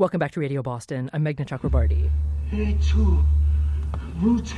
Welcome back to Radio Boston. I'm Meghna Chakrabarti. Et tu, brute,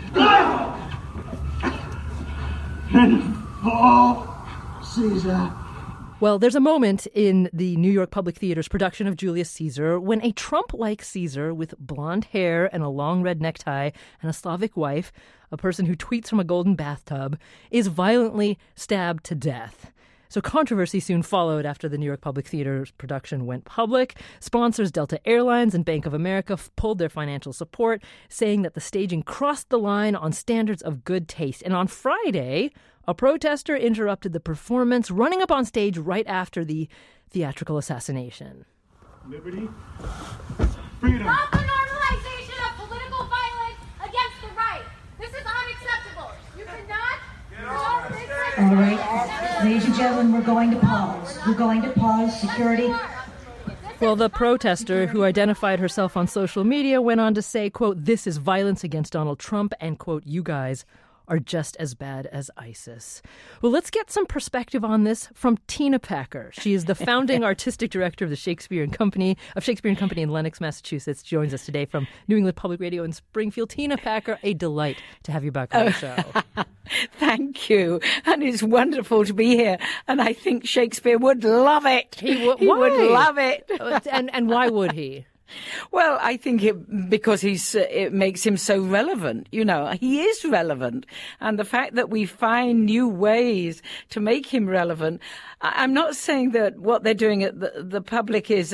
and fall, Caesar. Well, there's a moment in the New York Public Theater's production of Julius Caesar when a Trump-like Caesar with blonde hair and a long red necktie and a Slavic wife, a person who tweets from a golden bathtub, is violently stabbed to death. So controversy soon followed after the New York Public Theater's production went public. Sponsors Delta Airlines and Bank of America pulled their financial support, saying that the staging crossed the line on standards of good taste. And on Friday, a protester interrupted the performance, running up on stage right after the theatrical assassination. Liberty, freedom. Stop the normalization of political violence against the right. This is unacceptable. You cannot do this. All right. Ladies and gentlemen, we're going to pause. We're going to pause. Security. Well, the protester, who identified herself on social media, went on to say, quote, "This is violence against Donald Trump," and, quote, "You guys are just as bad as ISIS." Well, let's get some perspective on this from Tina Packer. She is the founding artistic director of the Shakespeare and Company in Lenox, Massachusetts. Joins us today from New England Public Radio in Springfield. Tina Packer, a delight to have you back on the show. Thank you. And it's wonderful to be here. And I think Shakespeare would love it. He would love it. And why would he? Well, I think because it makes him so relevant. You know, he is relevant. And the fact that we find new ways to make him relevant. I'm not saying that what they're doing at the public is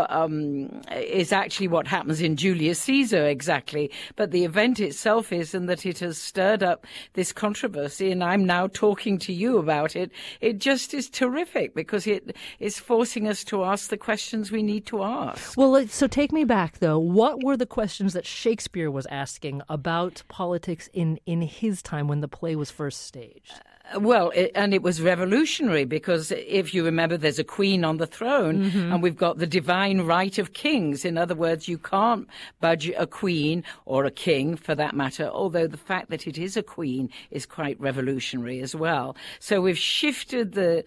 actually what happens in Julius Caesar exactly, but the event itself is, and that it has stirred up this controversy, and I'm now talking to you about it. It just is terrific because it is forcing us to ask the questions we need to ask. Well, so take me back, though. What were the questions that Shakespeare was asking about politics in his time when the play was first staged? Well, it was revolutionary because if you remember, there's a queen on the throne and we've got the divine right of kings. In other words, you can't budge a queen or a king for that matter, although the fact that it is a queen is quite revolutionary as well. So we've shifted the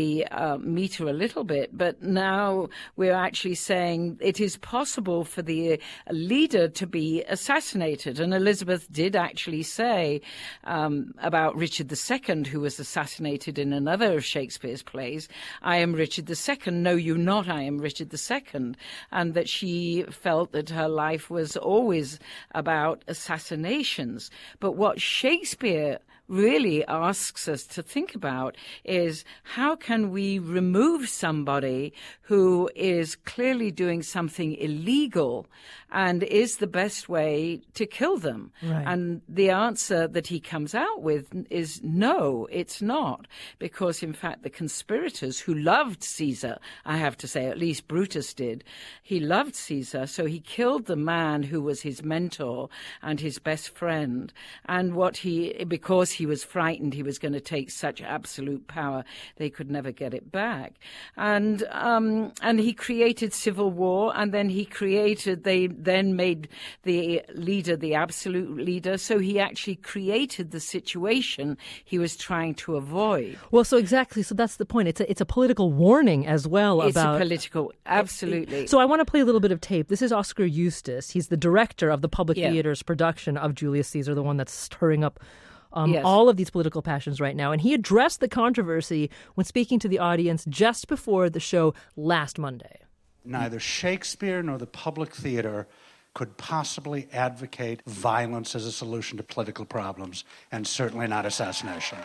meter a little bit, but now we're actually saying it is possible for the leader to be assassinated. And Elizabeth did actually say about Richard II, who was assassinated in another of Shakespeare's plays, "I am Richard II, know you not, I am Richard II," and that she felt that her life was always about assassinations. But what Shakespeare really asks us to think about is how can we remove somebody who is clearly doing something illegal, and is the best way to kill them? Right. And the answer that he comes out with is no, it's not, because in fact the conspirators who loved Caesar, I have to say, at least Brutus did, he loved Caesar, so he killed the man who was his mentor and his best friend, and because he was frightened he was going to take such absolute power, they could never get it back. And he created civil war, and then they then made the leader the absolute leader. So he actually created the situation he was trying to avoid. Well, so exactly. So that's the point. It's a political warning as well. It's a political, absolutely. So I want to play a little bit of tape. This is Oscar Eustis. He's the director of the Public Theater's production of Julius Caesar, the one that's stirring up all of these political passions right now. And he addressed the controversy when speaking to the audience just before the show last Monday. Neither Shakespeare nor the Public Theater could possibly advocate violence as a solution to political problems, and certainly not assassination.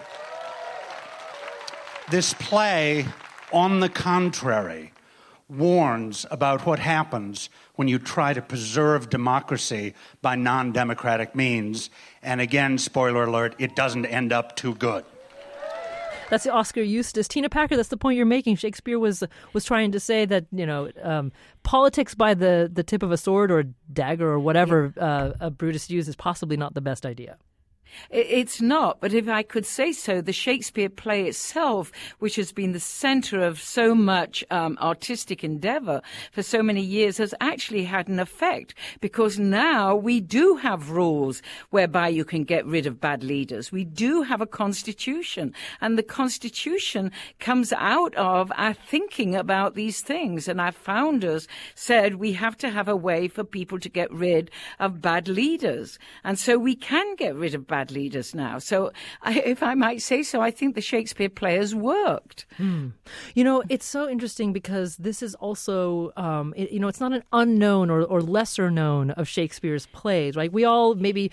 This play, on the contrary, warns about what happens when you try to preserve democracy by non-democratic means. And again, spoiler alert, it doesn't end up too good. That's Oscar Eustis. Tina Packer, that's the point you're making. Shakespeare was trying to say that, politics by the tip of a sword or a dagger or whatever Brutus used is possibly not the best idea. It's not, but if I could say so, the Shakespeare play itself, which has been the center of so much artistic endeavor for so many years, has actually had an effect, because now we do have rules whereby you can get rid of bad leaders. We do have a constitution, and the constitution comes out of our thinking about these things. And our founders said we have to have a way for people to get rid of bad leaders. And so we can get rid of bad leaders now. So if I might say so, I think the Shakespeare play has worked. You know, it's so interesting because this is also, it's not an unknown or lesser known of Shakespeare's plays, right? We all maybe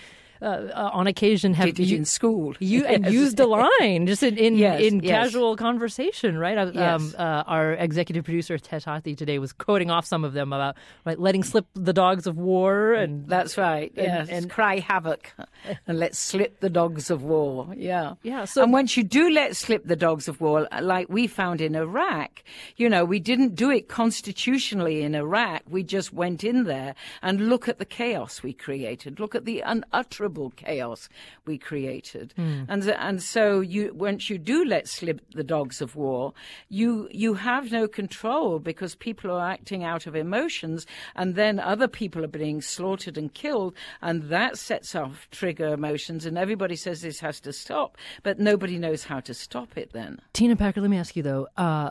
on occasion have did in school and used a line just in yes. casual conversation, right? Yes. Our executive producer Ted Hathi today was quoting off some of them about letting slip the dogs of war, and that's right. And cry havoc and let slip the dogs of war. Yeah. So, and once you do let slip the dogs of war, like we found in Iraq, we didn't do it constitutionally in Iraq. We just went in there and look at the chaos we created. Look at the unutterable chaos we created. And so once you do let slip the dogs of war, you have no control, because people are acting out of emotions, and then other people are being slaughtered and killed, and that sets off trigger emotions, and everybody says this has to stop, but nobody knows how to stop it then. Tina Packard, let me ask you though,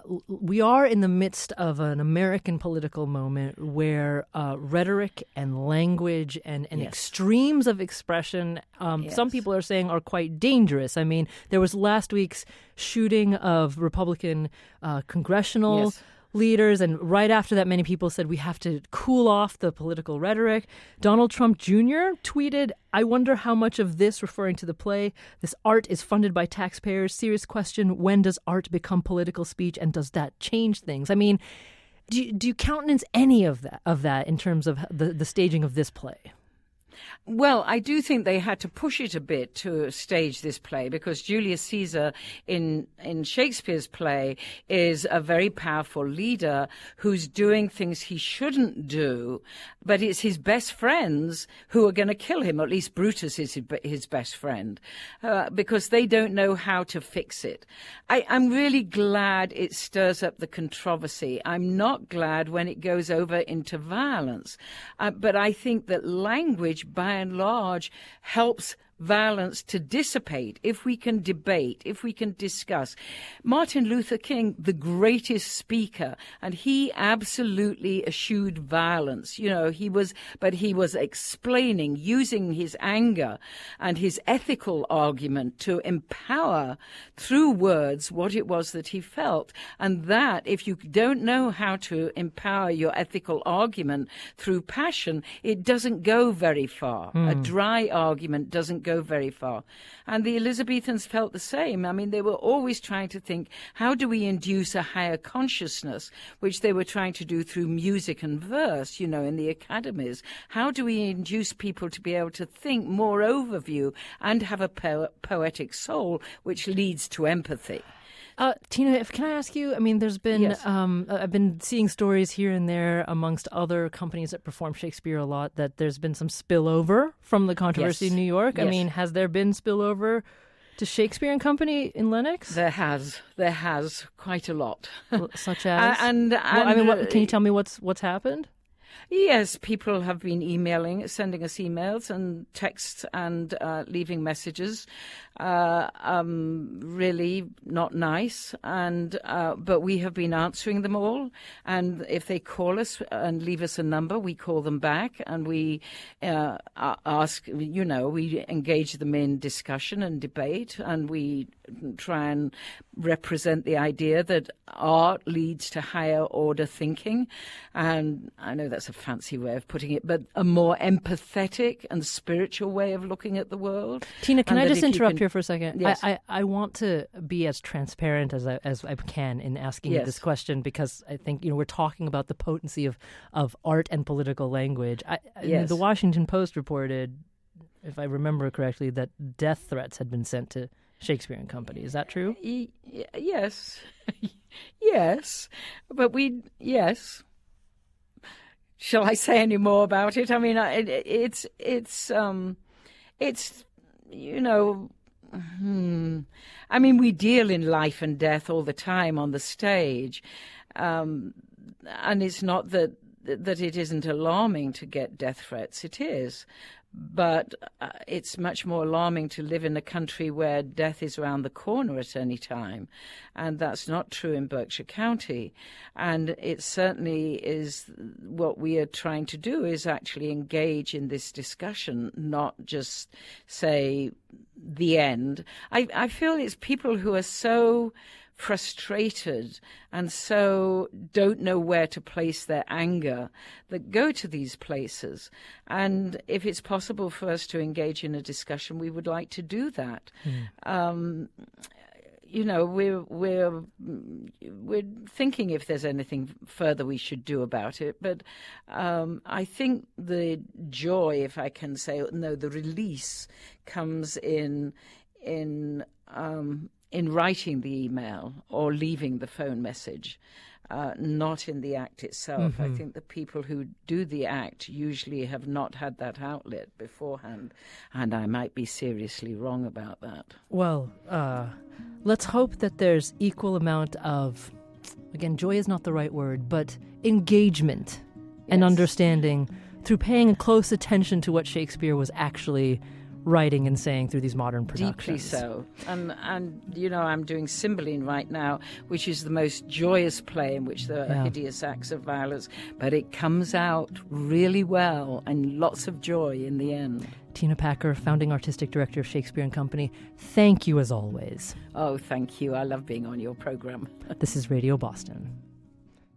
we are in the midst of an American political moment where rhetoric and language and Yes. extremes of expression, Yes. some people are saying are quite dangerous. I mean, there was last week's shooting of Republican congressional Yes. leaders, and right after that, many people said we have to cool off the political rhetoric. Donald Trump Jr. tweeted, "I wonder how much of this," referring to the play, "this art is funded by taxpayers. Serious question, when does art become political speech, and does that change things?" I mean, do you countenance any of that in terms of the staging of this play? Well, I do think they had to push it a bit to stage this play, because Julius Caesar in Shakespeare's play is a very powerful leader who's doing things he shouldn't do, but it's his best friends who are going to kill him. At least Brutus is his best friend, because they don't know how to fix it. I'm really glad it stirs up the controversy. I'm not glad when it goes over into violence, but I think that language, by and large, helps violence to dissipate if we can debate, if we can discuss. Martin Luther King, the greatest speaker, and he absolutely eschewed violence. He was explaining, using his anger and his ethical argument to empower through words what it was that he felt. And that, if you don't know how to empower your ethical argument through passion, it doesn't go very far. A dry argument doesn't go very far. And the Elizabethans felt the same. I mean, they were always trying to think, how do we induce a higher consciousness, which they were trying to do through music and verse, in the academies. How do we induce people to be able to think more overview and have a poetic soul, which leads to empathy? Tina, can I ask you, I mean, there's been, Yes. I've been seeing stories here and there amongst other companies that perform Shakespeare a lot, that there's been some spillover from the controversy Yes. in New York. I Yes. mean, has there been spillover to Shakespeare and Company in Lenox? There has quite a lot. Such as? And can you tell me what's happened? Yes, people have been sending us emails and texts and leaving messages. Really not nice, but we have been answering them all. And if they call us and leave us a number, we call them back, and we ask. We engage them in discussion and debate, and we try and represent the idea that art leads to higher order thinking. And I know that's a fancy way of putting it, but a more empathetic and spiritual way of looking at the world. Tina, can And I that just if you interrupt can- here for a second? Yes. I want to be as transparent as I can in asking you Yes. this question, because I think we're talking about the potency of art and political language. Yes. The Washington Post reported, if I remember correctly, that death threats had been sent to Shakespeare and Company. Is that true? Yes. Yes. But yes. Shall I say any more about it? I mean, it's I mean, we deal in life and death all the time on the stage. And it's not that it isn't alarming to get death threats. It is. But it's much more alarming to live in a country where death is around the corner at any time. And that's not true in Berkshire County. And it certainly is what we are trying to do is actually engage in this discussion, not just say the end. I feel it's people who are so frustrated and so don't know where to place their anger that go to these places. And if it's possible for us to engage in a discussion, we would like to do that. We're thinking if there's anything further we should do about it. But I think the joy, if I can say, the release comes in writing the email or leaving the phone message, not in the act itself. I think the people who do the act usually have not had that outlet beforehand, and I might be seriously wrong about that. Well, let's hope that there's equal amount of, again, joy is not the right word, but engagement and understanding through paying close attention to what Shakespeare was actually writing and saying through these modern productions. Deeply so. And I'm doing Cymbeline right now, which is the most joyous play in which there are hideous acts of violence, but it comes out really well and lots of joy in the end. Tina Packer, founding artistic director of Shakespeare & Company, thank you as always. Oh, thank you. I love being on your program. This is Radio Boston.